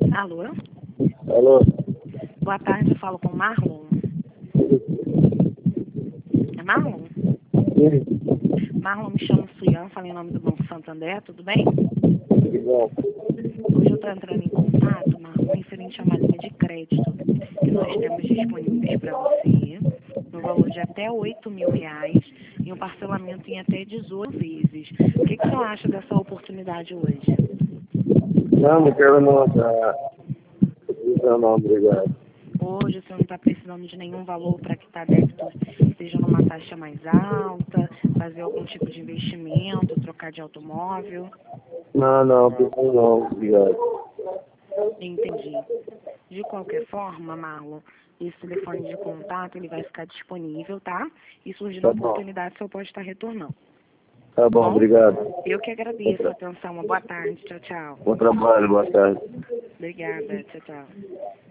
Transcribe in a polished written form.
Alô? Alô? Boa tarde, eu falo com o Marlon. É Marlon? Sim, Marlon, me chamo Suyan, falo em nome do Banco Santander, tudo bem? tudo bom. Hoje eu estou entrando em contato, Marlon, referente a uma linha de crédito que nós temos disponíveis para você, no valor de até R$ 8.000 e um parcelamento em até 18 vezes. O que você acha dessa oportunidade hoje? Não quero não, tá? Não, obrigado. Hoje você não está precisando de nenhum valor para quitar débitos, seja numa taxa mais alta, fazer algum tipo de investimento, trocar de automóvel. Não, preciso não, obrigado. Entendi. De qualquer forma, Marlon, esse telefone de contato ele vai ficar disponível, tá? E surgindo a Tá bom. oportunidade, você pode estar retornando. Tá bom, Bom? obrigado. Eu que agradeço a atenção. Uma boa tarde. Tchau, tchau. Bom trabalho, boa tarde. Obrigada. Tchau, tchau.